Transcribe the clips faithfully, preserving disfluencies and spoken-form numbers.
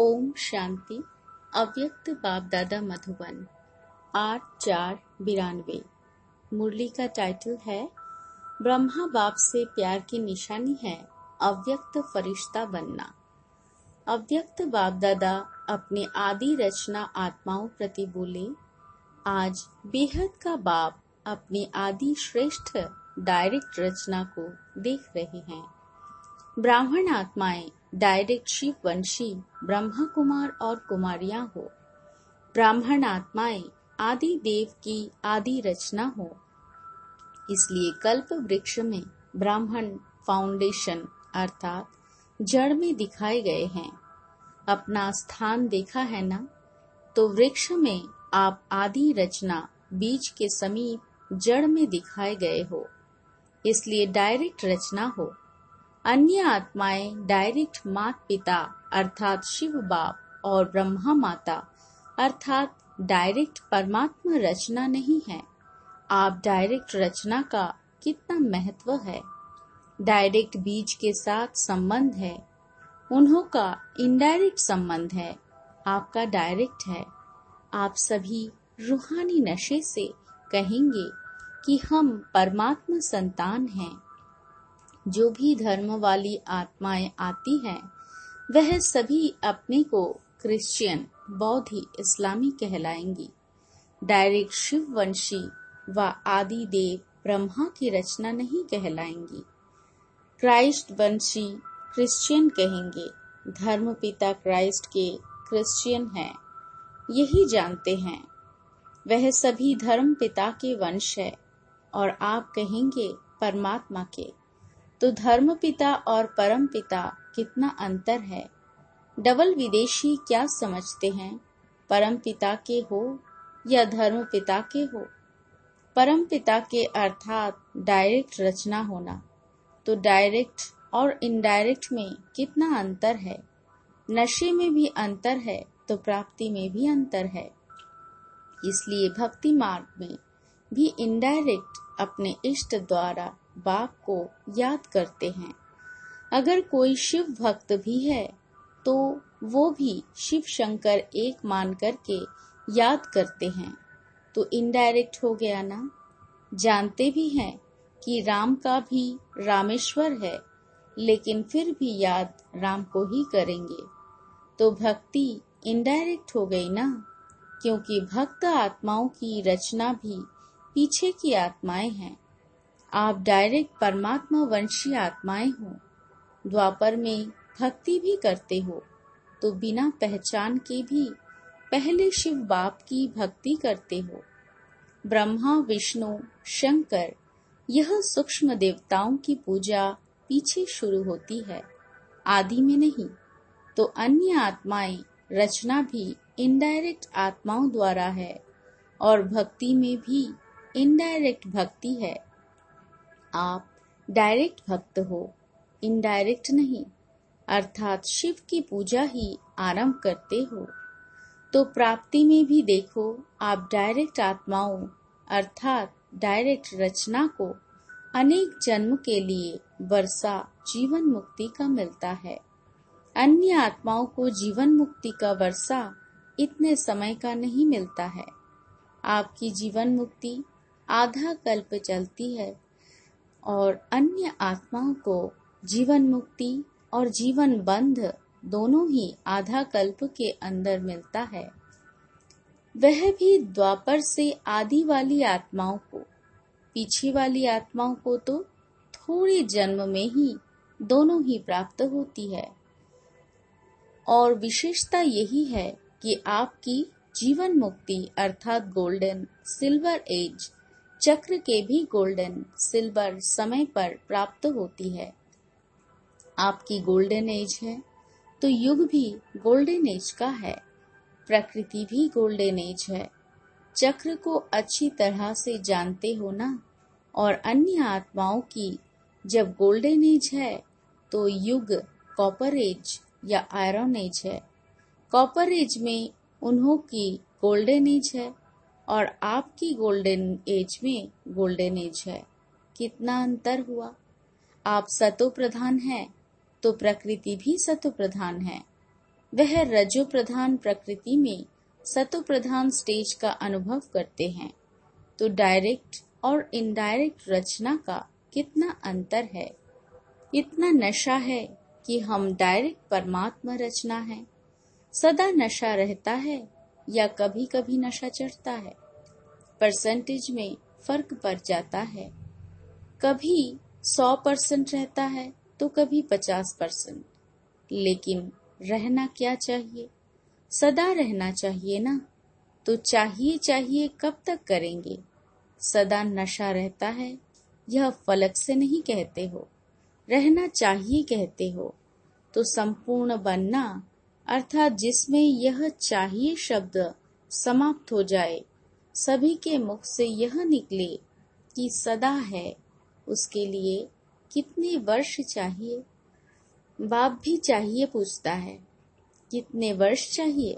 ओम शांति। अव्यक्त बाप दादा मधुबन आठ चार बिरानवे। मुरली का टाइटल है ब्रह्मा बाप से प्यार की निशानी है अव्यक्त फरिश्ता बनना। अव्यक्त बाप दादा अपने आदि रचना आत्माओं प्रति बोले, आज बेहद का बाप अपनी आदि श्रेष्ठ डायरेक्ट रचना को देख रहे हैं। ब्राह्मण आत्माएं डायरेक्ट शिव वंशी ब्रह्मा कुमार और कुमारियां हो। ब्राह्मण आत्माएं आदि देव की आदि रचना हो। इसलिए कल्प वृक्ष में ब्राह्मण फाउंडेशन अर्थात जड़ में दिखाए गए हैं। अपना स्थान देखा है ना, तो वृक्ष में आप आदि रचना बीज के समीप जड़ में दिखाए गए हो, इसलिए डायरेक्ट रचना हो। अन्य आत्माएं डायरेक्ट मात पिता अर्थात शिव बाप और ब्रह्मा माता अर्थात डायरेक्ट परमात्मा रचना नहीं है। आप डायरेक्ट रचना का कितना महत्व है। डायरेक्ट बीज के साथ संबंध है, उन्हों का इनडायरेक्ट संबंध है, आपका डायरेक्ट है। आप सभी रूहानी नशे से कहेंगे कि हम परमात्मा संतान हैं। जो भी धर्म वाली आत्माएं आती हैं, वह सभी अपने को क्रिश्चियन, बौद्ध, इस्लामी कहलाएंगी। डायरेक्ट शिव वंशी व आदि देव ब्रह्मा की रचना नहीं कहलाएंगी। क्राइस्ट वंशी क्रिश्चियन कहेंगे। धर्म पिता क्राइस्ट के क्रिश्चियन हैं, यही जानते हैं। वह सभी धर्म पिता के वंश है और आप कहेंगे परमात्मा के। तो धर्म पिता और परम पिता कितना अंतर है। डबल विदेशी क्या समझते हैं, परम पिता के हो या धर्म पिता के हो। परम पिता के अर्थात डायरेक्ट रचना होना। तो डायरेक्ट और इनडायरेक्ट में कितना अंतर है। नशे में भी अंतर है तो प्राप्ति में भी अंतर है। इसलिए भक्ति मार्ग में भी इनडायरेक्ट अपने इष्ट द्वारा बाप को याद करते हैं। अगर कोई शिव भक्त भी है तो वो भी शिव शंकर एक मान करके याद करते हैं, तो इनडायरेक्ट हो गया ना। जानते भी हैं कि राम का भी रामेश्वर है, लेकिन फिर भी याद राम को ही करेंगे, तो भक्ति इनडायरेक्ट हो गई ना। क्योंकि भक्त आत्माओं की रचना भी पीछे की आत्माएं हैं। आप डायरेक्ट परमात्मा वंशी आत्माएं हो। द्वापर में भक्ति भी करते हो तो बिना पहचान के भी पहले शिव बाप की भक्ति करते हो। ब्रह्मा, विष्णु, शंकर, यह सूक्ष्म देवताओं की पूजा पीछे शुरू होती है, आदि में नहीं। तो अन्य आत्माएं रचना भी इनडायरेक्ट आत्माओं द्वारा है और भक्ति में भी इनडायरेक्ट भक्ति है। आप डायरेक्ट भक्त हो, इनडायरेक्ट नहीं, अर्थात शिव की पूजा ही आरंभ करते हो। तो प्राप्ति में भी देखो, आप डायरेक्ट आत्माओं अर्थात डायरेक्ट रचना को अनेक जन्म के लिए वर्षा जीवन मुक्ति का मिलता है। अन्य आत्माओं को जीवन मुक्ति का वर्षा इतने समय का नहीं मिलता है। आपकी जीवन मुक्ति आधा कल्प चलती है और अन्य आत्माओं को जीवन मुक्ति और जीवन बंध दोनों ही आधा कल्प के अंदर मिलता है। वह भी द्वापर से आदि वाली आत्माओं को, पीछे वाली आत्माओं को तो थोड़े जन्म में ही दोनों ही प्राप्त होती है। और विशेषता यही है कि आपकी जीवन मुक्ति अर्थात गोल्डन सिल्वर एज चक्र के भी गोल्डन सिल्वर समय पर प्राप्त होती है। आपकी गोल्डन एज है तो युग भी गोल्डन एज का है, प्रकृति भी गोल्डन एज है। चक्र को अच्छी तरह से जानते हो ना। और अन्य आत्माओं की जब गोल्डन एज है तो युग कॉपर एज या आयरन एज है। कॉपर एज में उन्हों की गोल्डन एज है और आपकी गोल्डन एज में गोल्डन एज है। कितना अंतर हुआ। आप सतो प्रधान हैं तो प्रकृति भी सतो प्रधान है। वह रजो प्रधान प्रकृति में सतो प्रधान स्टेज का अनुभव करते हैं, तो डायरेक्ट और इनडायरेक्ट रचना का कितना अंतर है। इतना नशा है कि हम डायरेक्ट परमात्मा रचना है। सदा नशा रहता है या कभी कभी नशा चढ़ता है, परसेंटेज में फर्क पड़ जाता है। कभी सौ परसेंट रहता है तो कभी पचास परसेंट। लेकिन रहना क्या चाहिए? सदा रहना चाहिए ना। तो चाहिए चाहिए कब तक करेंगे? सदा नशा रहता है, यह फलक से नहीं कहते हो, रहना चाहिए कहते हो। तो संपूर्ण बनना अर्थात जिसमें यह चाहिए शब्द समाप्त हो जाए, सभी के मुख से यह निकले कि सदा है, उसके लिए कितने वर्ष चाहिए? बाप भी चाहिए पूछता है, कितने वर्ष चाहिए?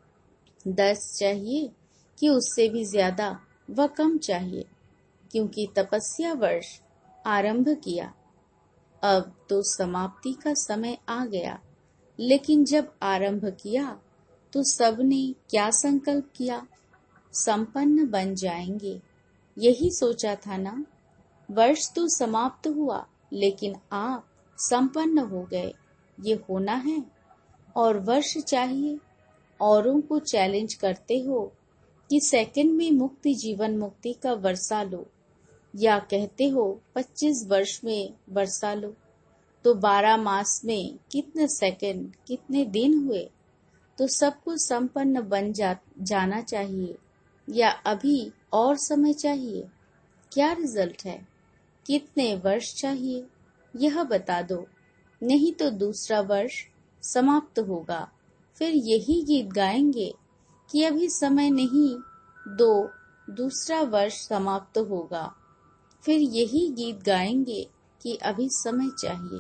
दस चाहिए कि उससे भी ज्यादा व कम चाहिए? क्योंकि तपस्या वर्ष आरंभ किया, अब तो समाप्ति का समय आ गया। लेकिन जब आरंभ किया तो सबने क्या संकल्प किया? संपन्न बन जाएंगे, यही सोचा था ना। वर्ष तो समाप्त हुआ, लेकिन आप संपन्न हो गए, ये होना है। और वर्ष चाहिए, औरों को चैलेंज करते हो कि सेकंड में मुक्ति जीवन मुक्ति का वर्षा लो, या कहते हो पच्चीस वर्ष में वर्षा लो। तो बारह मास में कितने सेकंड, कितने दिन हुए? तो सबको संपन्न बन जा, जाना चाहिए, या अभी और समय चाहिए? क्या रिजल्ट है? कितने वर्ष चाहिए, यह बता दो, नहीं तो दूसरा वर्ष समाप्त होगा। फिर यही गीत गाएंगे कि अभी समय नहीं, दो दूसरा वर्ष समाप्त होगा। फिर यही गीत गाएंगे कि अभी समय चाहिए।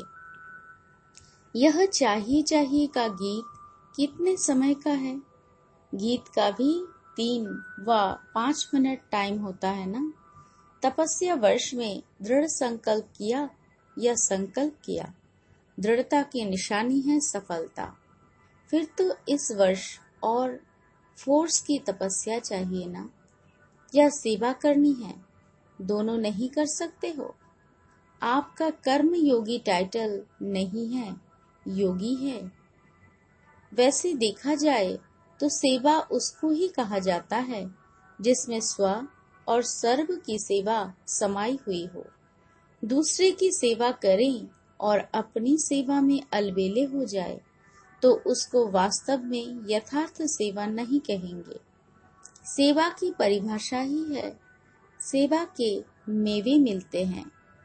यह चाहिए चाहिए का गीत कितने समय का है? गीत का भी तीन व पाँच मिनट टाइम होता है ना। तपस्या वर्ष में दृढ़ संकल्प किया या संकल्प किया, दृढ़ता की निशानी है सफलता। फिर तो इस वर्ष और फोर्स की तपस्या चाहिए ना, या सेवा करनी है? दोनों नहीं कर सकते हो? आपका कर्म योगी टाइटल नहीं है, योगी है। वैसे देखा जाए तो सेवा उसको ही कहा जाता है जिसमें स्व और सर्व की सेवा समाई हुई हो। दूसरे की सेवा करें और अपनी सेवा में अलबेले हो जाए तो उसको वास्तव में यथार्थ सेवा नहीं कहेंगे। सेवा की परिभाषा ही है, सेवा के मेवे मिलते हैं।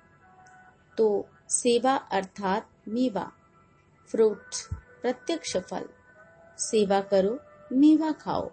तो सेवा अर्थात मेवा, फ्रूट, प्रत्यक्ष फल। सेवा करो, मेवा खाओ।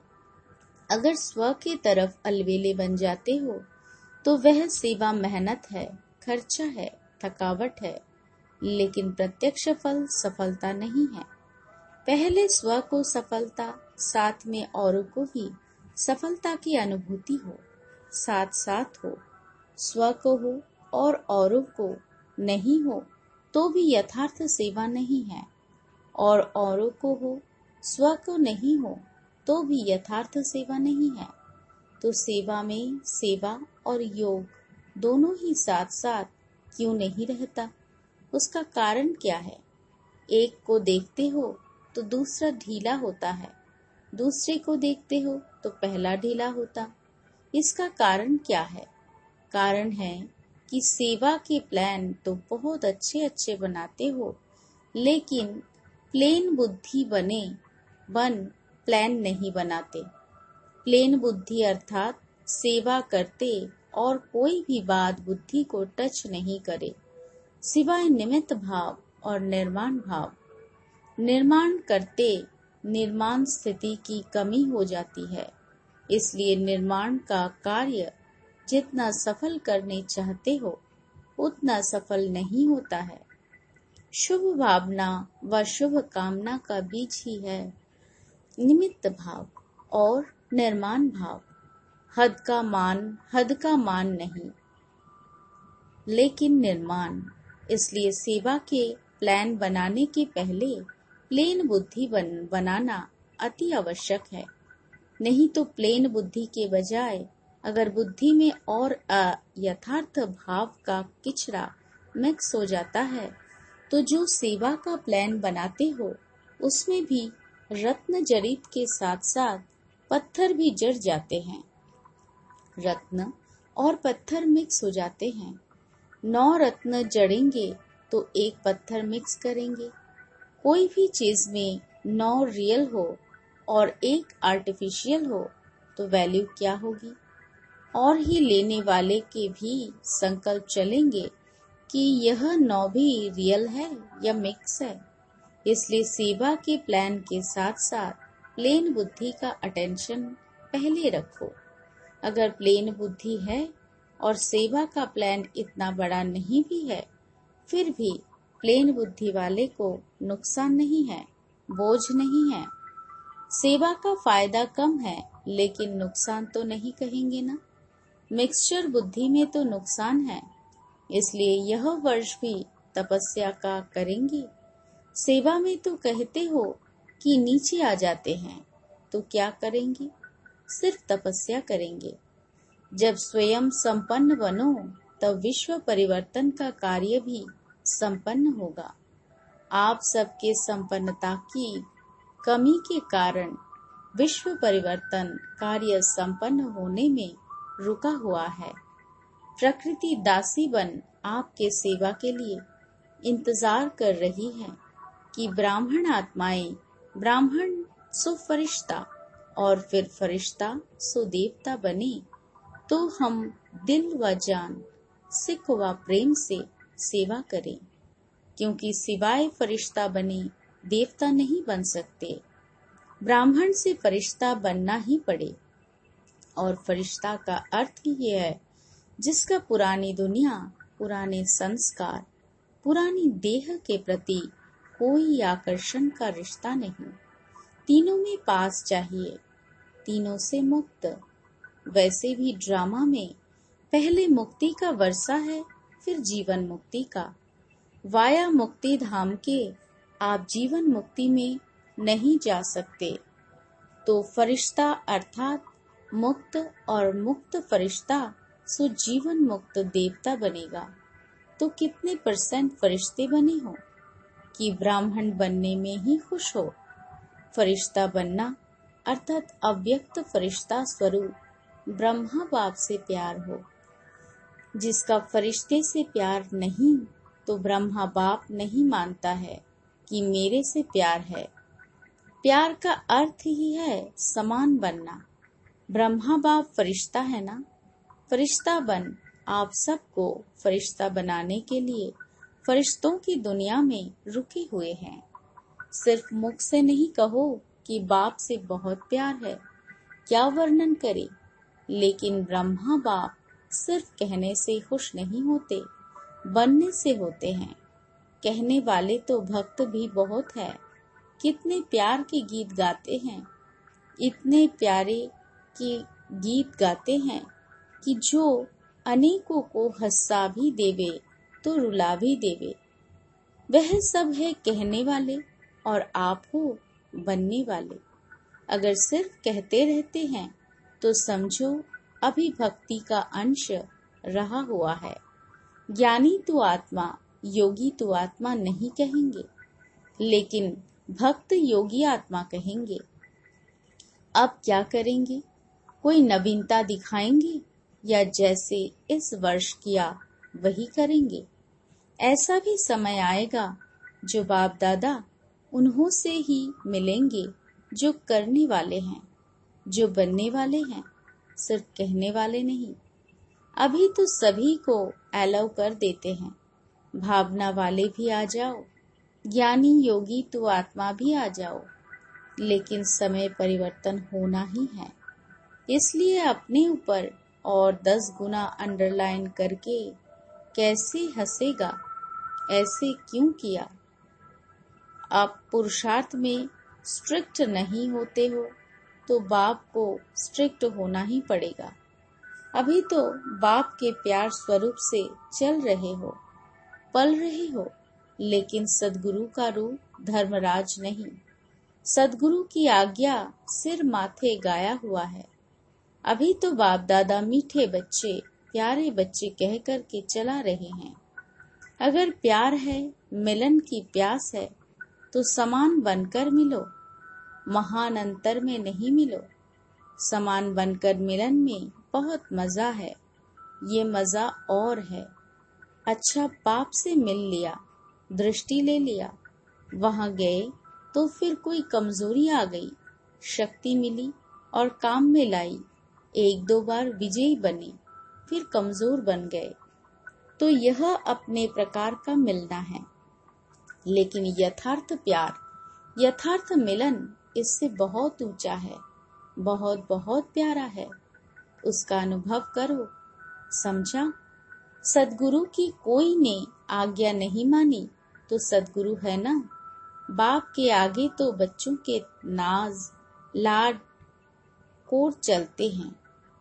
अगर स्व के तरफ अलबेले बन जाते हो तो वह सेवा मेहनत है, खर्चा है, थकावट है, लेकिन प्रत्यक्ष फल सफलता नहीं है। पहले स्व को सफलता, साथ में औरों को भी सफलता की अनुभूति हो, साथ साथ हो। स्व को हो और औरों को नहीं हो तो भी यथार्थ सेवा नहीं है, और औरों को हो, स्व को नहीं हो तो भी यथार्थ सेवा नहीं है। तो सेवा में सेवा और योग दोनों ही साथ साथ क्यों नहीं रहता? उसका कारण क्या है? एक को देखते हो तो दूसरा ढीला होता है, दूसरे को देखते हो तो पहला ढीला होता। इसका कारण क्या है? कारण है कि सेवा के प्लान तो बहुत अच्छे अच्छे बनाते हो, लेकिन प्लेन बुद्धि बने बन प्लान नहीं बनाते। प्लेन बुद्धि अर्थात सेवा करते और कोई भी बात बुद्धि को टच नहीं करे, सिवाय निमित्त भाव और निर्माण भाव। निर्माण करते निर्माण स्थिति की कमी हो जाती है, इसलिए निर्माण का कार्य जितना सफल करने चाहते हो उतना सफल नहीं होता है। शुभ भावना व शुभ कामना का बीज ही है निमित्त भाव और निर्माण भाव। हद का मान हद का मान नहीं, लेकिन निर्माण। इसलिए सेवा के प्लान बनाने के पहले प्लेन बुद्धि बन, बनाना अति आवश्यक है। नहीं तो प्लेन बुद्धि के बजाय अगर बुद्धि में और अयथार्थ भाव का किचरा मिक्स हो जाता है तो जो सेवा का प्लान बनाते हो उसमें भी रत्न जड़ित के साथ साथ पत्थर भी जड़ जाते हैं। रत्न और पत्थर मिक्स हो जाते हैं। नौ रत्न जड़ेंगे तो एक पत्थर मिक्स करेंगे। कोई भी चीज में नौ रियल हो और एक आर्टिफिशियल हो तो वैल्यू क्या होगी। और ही लेने वाले के भी संकल्प चलेंगे कि यह नौ भी रियल है या मिक्स है। इसलिए सेवा के प्लान के साथ साथ प्लेन बुद्धि का अटेंशन पहले रखो। अगर प्लेन बुद्धि है और सेवा का प्लान इतना बड़ा नहीं भी है, फिर भी प्लेन बुद्धि वाले को नुकसान नहीं है, बोझ नहीं है। सेवा का फायदा कम है लेकिन नुकसान तो नहीं कहेंगे ना। मिक्सचर बुद्धि में तो नुकसान है, इसलिए यह वर्ष भी तपस्या का करेंगे। सेवा में तो कहते हो कि नीचे आ जाते हैं, तो क्या करेंगे? सिर्फ तपस्या करेंगे। जब स्वयं संपन्न बनो तब विश्व परिवर्तन का कार्य भी संपन्न होगा। आप सबके संपन्नता की कमी के कारण विश्व परिवर्तन कार्य संपन्न होने में रुका हुआ है। प्रकृति दासी बन आपके सेवा के लिए इंतजार कर रही है कि ब्राह्मण आत्माएं ब्राह्मण सो फरिश्ता और फिर फरिश्ता सो देवता बने तो हम दिल व जान, सिख व प्रेम से सेवा करें, क्योंकि सिवाय फरिश्ता बने देवता नहीं बन सकते। ब्राह्मण से फरिश्ता बनना ही पड़े। और फरिश्ता का अर्थ ही ये है जिसका पुरानी दुनिया, पुराने संस्कार, पुरानी देह के प्रति कोई आकर्षण का रिश्ता नहीं। तीनों में पास चाहिए, तीनों से मुक्त। वैसे भी ड्रामा में पहले मुक्ति का वर्षा है, फिर जीवन मुक्ति का। वाया मुक्ति धाम के आप जीवन मुक्ति में नहीं जा सकते। तो फरिश्ता अर्थात मुक्त और मुक्त फरिश्ता सो जीवन मुक्त देवता बनेगा। तो कितने परसेंट फरिश्ते बने हो कि ब्राह्मण बनने में ही खुश हो। फरिश्ता बनना अर्थात अव्यक्त फरिश्ता स्वरूप ब्रह्मा बाप से प्यार हो। जिसका फरिश्ते से प्यार नहीं तो ब्रह्मा बाप नहीं मानता है कि मेरे से प्यार है। प्यार का अर्थ ही है समान बनना। ब्रह्मा बाप फरिश्ता है ना। फरिश्ता बन आप सबको फरिश्ता बनाने के लिए फरिश्तों की दुनिया में रुके हुए हैं। सिर्फ मुख से नहीं कहो कि बाप से बहुत प्यार है, क्या वर्णन करे। लेकिन ब्रह्मा बाप सिर्फ कहने से खुश नहीं होते, बनने से होते हैं। कहने वाले तो भक्त भी बहुत है। कितने प्यार के गीत गाते हैं, इतने प्यारे के गीत गाते हैं कि जो अनेकों को हंसा भी देवे तो रुला भी देवे। वह सब है कहने वाले और आप हो बनने वाले। अगर सिर्फ कहते रहते हैं तो समझो अभी भक्ति का अंश रहा हुआ है। ज्ञानी तो आत्मा, योगी तो आत्मा नहीं कहेंगे, लेकिन भक्त योगी आत्मा कहेंगे। अब क्या करेंगे? कोई नवीनता दिखाएंगे या जैसे इस वर्ष किया वही करेंगे? ऐसा भी समय आएगा जो बाप दादा उन्हों से ही मिलेंगे जो करने वाले हैं, जो बनने वाले हैं, सिर्फ कहने वाले नहीं। अभी तो सभी को अलाउ कर देते हैं। भावना वाले भी आ जाओ, ज्ञानी योगी तो आत्मा भी आ जाओ, लेकिन समय परिवर्तन होना ही है। इसलिए अपने ऊपर और दस गुना अंडरलाइन करके कैसे हंसेगा, ऐसे क्यों किया। आप पुरुषार्थ में स्ट्रिक्ट नहीं होते हो तो बाप को स्ट्रिक्ट होना ही पड़ेगा। अभी तो बाप के प्यार स्वरूप से चल रहे हो, पल रहे हो, लेकिन सदगुरु का रूप धर्मराज नहीं। सदगुरु की आज्ञा सिर माथे गाया हुआ है। अभी तो बाप दादा मीठे बच्चे, प्यारे बच्चे कह कर के चला रहे हैं। अगर प्यार है, मिलन की प्यास है, तो समान बनकर मिलो, महान अंतर में नहीं मिलो। समान बनकर मिलन में बहुत मजा है, ये मजा और है। अच्छा, बाप से मिल लिया, दृष्टि ले लिया, वहां गए तो फिर कोई कमजोरी आ गई, शक्ति मिली और काम में लाई। एक दो बार विजयी बने, फिर कमजोर बन गए, तो यह अपने प्रकार का मिलना है। लेकिन यथार्थ प्यार, यथार्थ मिलन इससे बहुत ऊंचा है, बहुत बहुत प्यारा है। उसका अनुभव करो, समझा? सदगुरु की कोई ने आज्ञा नहीं मानी तो सदगुरु है ना। बाप के आगे तो बच्चों के नाज लाड कोड चलते हैं।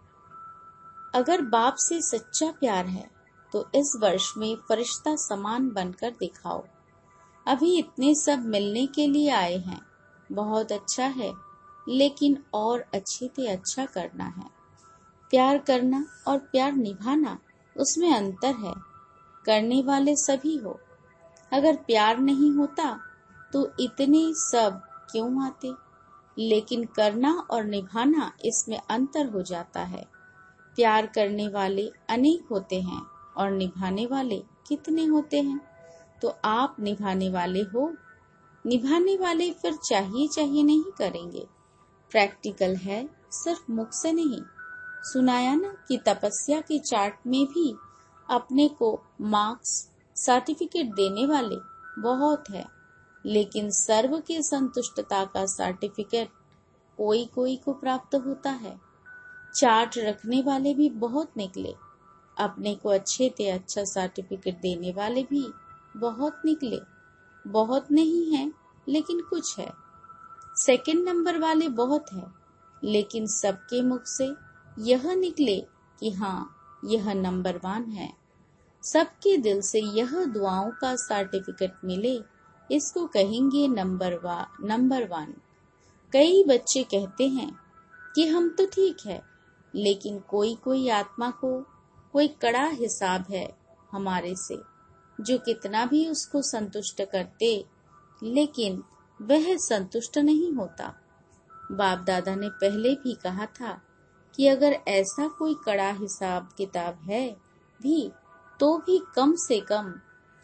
अगर बाप से सच्चा प्यार है तो इस वर्ष में फरिश्ता समान बनकर दिखाओ। अभी इतने सब मिलने के लिए आए हैं, बहुत अच्छा है, लेकिन और अच्छे से अच्छा करना है। प्यार करना और प्यार निभाना, उसमें अंतर है। करने वाले सभी हो। अगर प्यार नहीं होता तो इतने सब क्यों आते? लेकिन करना और निभाना, इसमें अंतर हो जाता है। प्यार करने वाले अनेक होते हैं और निभाने वाले कितने होते हैं? तो आप निभाने वाले हो। निभाने वाले फिर चाहिए चाहिए नहीं करेंगे। प्रैक्टिकल है, सिर्फ मुख से नहीं। सुनाया ना कि तपस्या के चार्ट में भी अपने को मार्क्स सर्टिफिकेट देने वाले बहुत है, लेकिन सर्व के संतुष्टता का सर्टिफिकेट कोई कोई को प्राप्त होता है। चार्ट रखने वाले भी बहुत निकले, अपने को अच्छे से अच्छा सर्टिफिकेट देने वाले भी बहुत निकले। बहुत नहीं है, लेकिन कुछ है। सेकंड नंबर वाले बहुत है, लेकिन सबके मुख से यह निकले कि हाँ, यह नंबर वन है। सबके दिल से यह दुआओं का सर्टिफिकेट मिले, इसको कहेंगे नंबर वा नंबर वन। कई बच्चे कहते हैं कि हम तो ठीक है, लेकिन कोई कोई आत्मा को कोई कड़ा हिसाब है हमारे से, जो कितना भी उसको संतुष्ट करते, लेकिन वह संतुष्ट नहीं होता। बाप दादा ने पहले भी कहा था कि अगर ऐसा कोई कड़ा हिसाब किताब है भी, तो भी कम से कम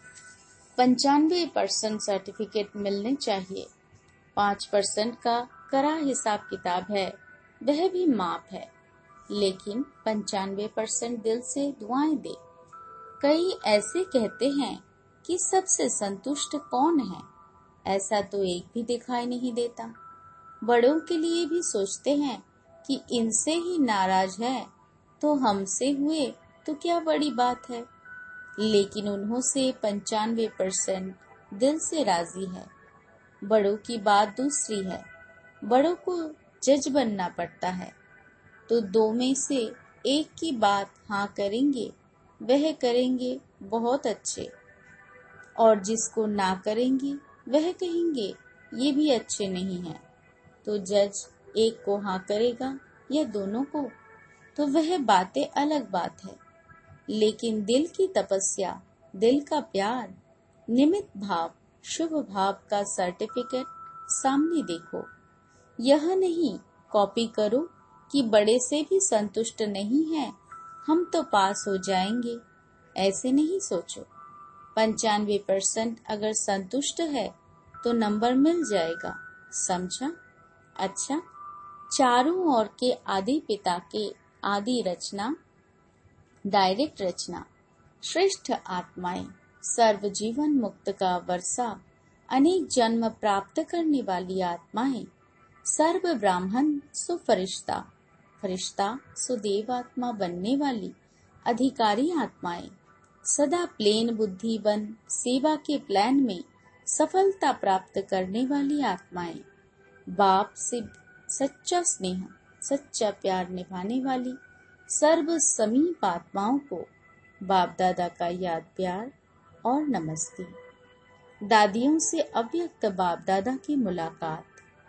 पंचानवे परसेंट सर्टिफिकेट मिलने चाहिए। पाँच परसेंट का कड़ा हिसाब किताब है, वह भी माप है, लेकिन पंचानवे परसेंट दिल से दुआएं दे। कई ऐसे कहते हैं कि सबसे संतुष्ट कौन है? ऐसा तो एक भी दिखाई नहीं देता। बड़ों के लिए भी सोचते हैं कि इनसे ही नाराज है तो हमसे हुए तो क्या बड़ी बात है, लेकिन उन्हों से पंचानवे परसेंट दिल से राजी है। बड़ों की बात दूसरी है, बड़ों को जज बनना पड़ता है, तो दो में से एक की बात हाँ करेंगे, वह करेंगे बहुत अच्छे, और जिसको ना करेंगे वह कहेंगे ये भी अच्छे नहीं है। तो जज एक को हाँ करेगा या दोनों को, तो वह बातें अलग बात है। लेकिन दिल की तपस्या, दिल का प्यार, निमित्त भाव, शुभ भाव का सर्टिफिकेट सामने देखो। यह नहीं कॉपी करो कि बड़े से भी संतुष्ट नहीं है, हम तो पास हो जाएंगे, ऐसे नहीं सोचो। पंचानवे परसेंट अगर संतुष्ट है तो नंबर मिल जाएगा, समझा? अच्छा, चारों ओर के आदि पिता के आदि रचना, डायरेक्ट रचना, श्रेष्ठ आत्माएं, सर्व जीवन मुक्त का वर्षा, अनेक जन्म प्राप्त करने वाली आत्माएं, सर्व ब्राह्मण सो फरिश्ता, फरिश्ता सो देव आत्मा बनने वाली अधिकारी आत्माएं, सदा प्लेन बुद्धि बन सेवा के प्लान में सफलता प्राप्त करने वाली आत्माएं, बाप से सच्चा स्नेह, सच्चा प्यार निभाने वाली सर्व समीप आत्माओं को बाप दादा का याद प्यार और नमस्ते। दादियों से अव्यक्त बाप दादा की मुलाकात।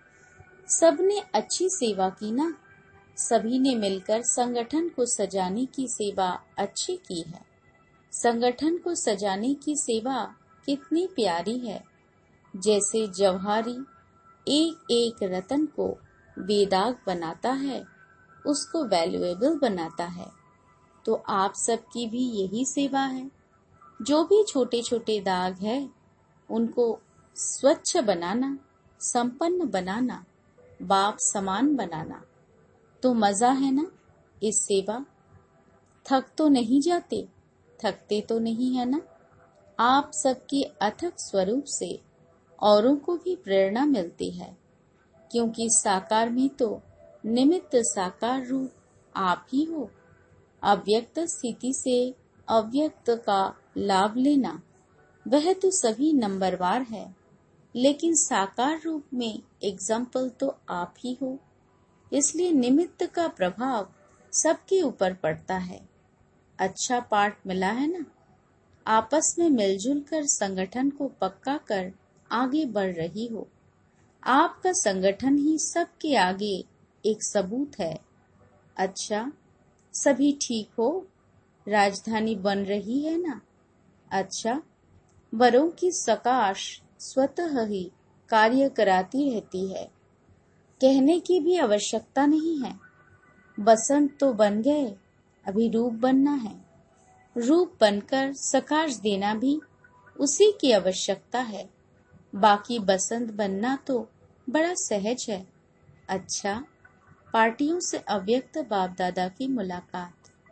सबने अच्छी सेवा की ना। सभी ने मिलकर संगठन को सजाने की सेवा अच्छी की है। संगठन को सजाने की सेवा कितनी प्यारी है। जैसे जौहरी एक एक रतन को बेदाग बनाता है, उसको वैल्यूएबल बनाता है, तो आप सबकी भी यही सेवा है। जो भी छोटे छोटे दाग है उनको स्वच्छ बनाना, संपन्न बनाना, बाप समान बनाना। तो मजा है ना इस सेवा। थक तो नहीं जाते, थकते तो नहीं है ना। आप सबके अथक स्वरूप से औरों को भी प्रेरणा मिलती है, क्योंकि साकार में तो निमित्त साकार रूप आप ही हो। अव्यक्त स्थिति से अव्यक्त का लाभ लेना वह तो सभी नंबरवार है, लेकिन साकार रूप में एग्जाम्पल तो आप ही हो। इसलिए निमित्त का प्रभाव सबके ऊपर पड़ता है। अच्छा पाठ मिला है ना। आपस में मिलजुल कर संगठन को पक्का कर आगे बढ़ रही हो। आपका संगठन ही सबके आगे एक सबूत है। अच्छा, सभी ठीक हो? राजधानी बन रही है ना। अच्छा, वरों की सकाश स्वतः ही कार्य कराती रहती है, कहने की भी आवश्यकता नहीं है। बसंत तो बन गए, अभी रूप बनना है। रूप बनकर सकाश देना भी उसी की आवश्यकता है। बाकी बसंत बनना तो बड़ा सहज है। अच्छा, पार्टियों से अव्यक्त बाप दादा की मुलाकात।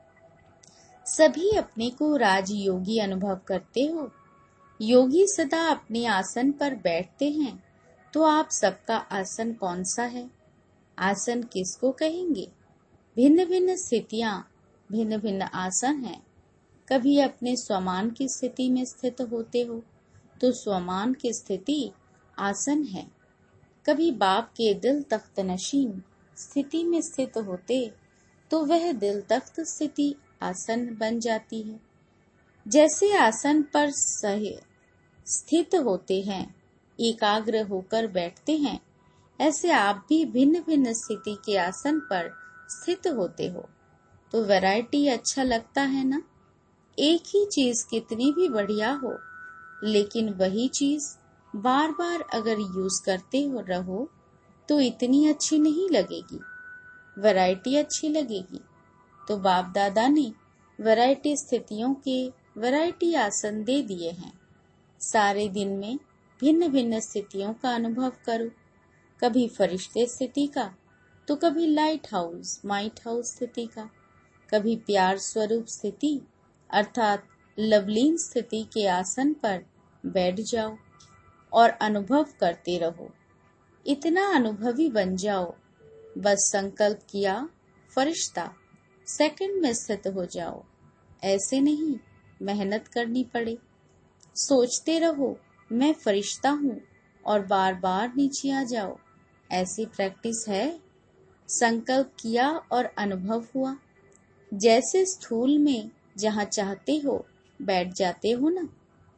सभी अपने को राजयोगी अनुभव करते हो। योगी सदा अपने आसन पर बैठते हैं, तो आप सबका आसन कौन सा है? आसन किसको कहेंगे? भिन्न भिन्न स्थितियां, भिन्न भिन्न आसन हैं। कभी अपने स्वमान की स्थिति में स्थित होते हो तो स्वमान की स्थिति आसन है। कभी बाप के दिल तख्त नशीन स्थिति में स्थित होते तो वह दिल तख्त स्थिति आसन बन जाती है। जैसे आसन पर सही स्थित होते हैं, एकाग्र होकर बैठते हैं, ऐसे आप भी भिन्न भिन्न स्थिति के आसन पर स्थित होते हो। तो वैरायटी अच्छा लगता है ना। एक ही चीज कितनी भी बढ़िया हो, लेकिन वही चीज बार बार अगर यूज करते हो रहो तो इतनी अच्छी नहीं लगेगी, वैरायटी अच्छी लगेगी। तो बाप दादा ने वैरायटी स्थितियों के वैरायटी आसन दे दिए हैं। सारे दिन में भिन्न भिन्न स्थितियों का अनुभव करो। कभी फरिश्ते स्थिति का, तो कभी लाइट हाउस माइट हाउस स्थिति का, कभी प्यार स्वरूप स्थिति अर्थात लवलीन स्थिति के आसन पर बैठ जाओ और अनुभव करते रहो। इतना अनुभवी बन जाओ, बस संकल्प किया फरिश्ता, सेकंड में स्थित हो जाओ। ऐसे नहीं, मेहनत करनी पड़े। सोचते रहो मैं फरिश्ता हूँ और बार बार नीचे आ जाओ। ऐसी प्रैक्टिस है। संकल्प किया और अनुभव हुआ। जैसे स्थूल में जहाँ चाहते हो बैठ जाते हो ना।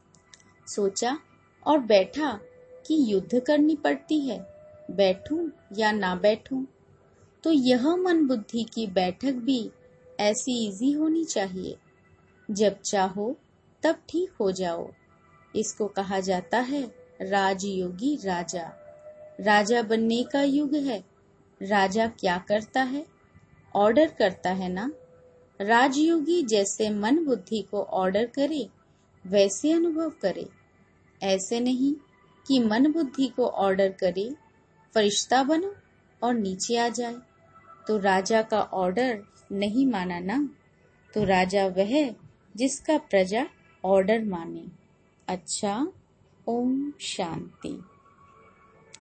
सोचा और बैठा कि युद्ध करनी पड़ती है, बैठूं या ना बैठूं। तो यह मन बुद्धि की बैठक भी ऐसी इजी होनी चाहिए। जब चाहो तब ठीक हो जाओ। इसको कहा जाता है राजयोगी राजा। राजा बनने का युग है। राजा क्या करता है? ऑर्डर करता है ना। राजयोगी जैसे मन बुद्धि को ऑर्डर करे वैसे अनुभव करे। ऐसे नहीं कि मन बुद्धि को ऑर्डर करे, फरिश्ता बनो और नीचे आ जाए, तो राजा का ऑर्डर नहीं माना ना। तो राजा वह जिसका प्रजा ऑर्डर माने। अच्छा, ओम शांति।